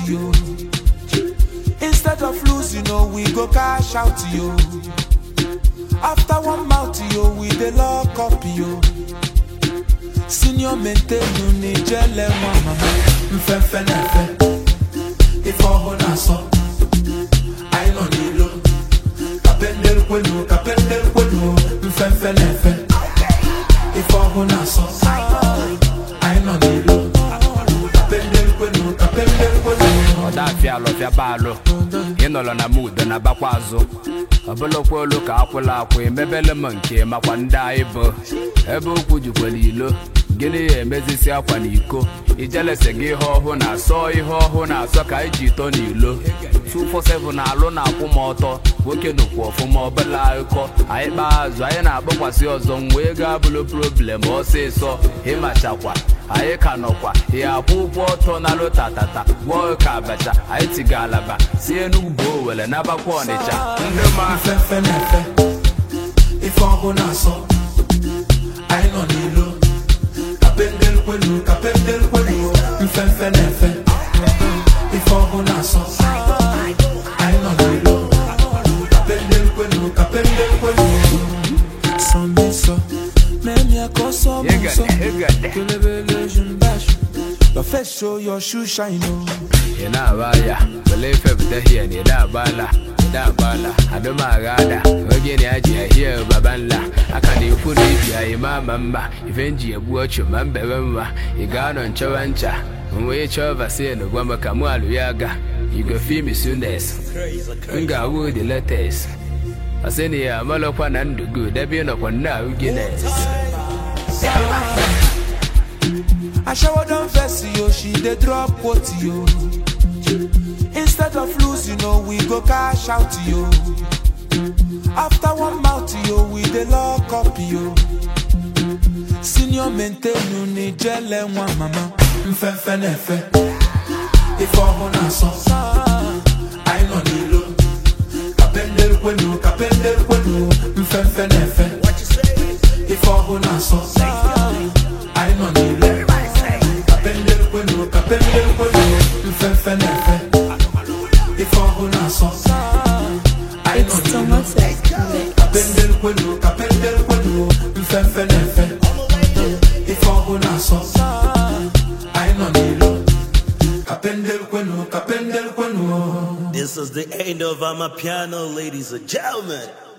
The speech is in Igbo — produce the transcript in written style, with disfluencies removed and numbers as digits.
you. Instead of losing, oh, we go cash out you. After one mouth, you, we the lock up you. Senior maintain you need jele mama. Mfefe nefe. If all na so, I know ni lo. Kapendel kwenu. Mfefe nefe. If all na so, I know ni lo. Kapendel kwenu. Oda fialo fia balo. Inolo na mood na bakwazo. Abolo kwolo ka akwula akwe mebele manke makwa nda ibo. Ebe okwu jukwelilo. Gini emezisi akwa n'iko. Ijelese gị ihe ọhụụ na-asọ ihe ọhụụ na-asọ ka iji ito n'ilo 247 na-alụ na-akwụ m ọtọ nwoke nukwu ọfụma ọbụla akụkọ anyị kpaa azụ anyị na-akpọkwasị ọzọ mgbe ego abụlụ problem ọsịsọ ịmachakwa anyị ka nọkwa ihe akwụ ụgwọ ọtọ na lụtatata gwọọ ka abacha anyị tiga alaba si Enugu Owere nabakwa Ọnịcha ndị ma mfefe nefe ife ọhụụ na-asọ anyị nọ n'ilo kapendel kwenu mfefe nefe ife ọhụụ na-asọ anyị nọ n'ilo kapendel kwenu sọmbiso memi akoso muso kelebele jumbash your face show your shoe shine oh ina baya believe if here ni da bala adoma gada oge ni aji here babanla aka na ifu na ibia imama mma ivenji ebu ocho mambebe mma igano nchawancha nwe chova se no gwamba kamu aluyaga you go feel me soonest nga wo the latest aseni ya malokwa na ndugu debi no kwa na ugines I shower down verse yo she dey drop quote yo. Instead of losing, you know, we go cash out you. After one mouth, you, we the lock up you. Senior maintain you need jele one mama. Mfefe nefe. If all na so, I know ni lo. Kapendel kwenu. Mfefe nefe. If all na so, I know ni lo. Kapendel kwenu. Mfefe nefe. If all na so, I know it's Thomas kapendel kwenu, mfefe nefe. If all na so, I know nilo. Kapendel kwenu. This is the end of Amapiano, ladies and gentlemen.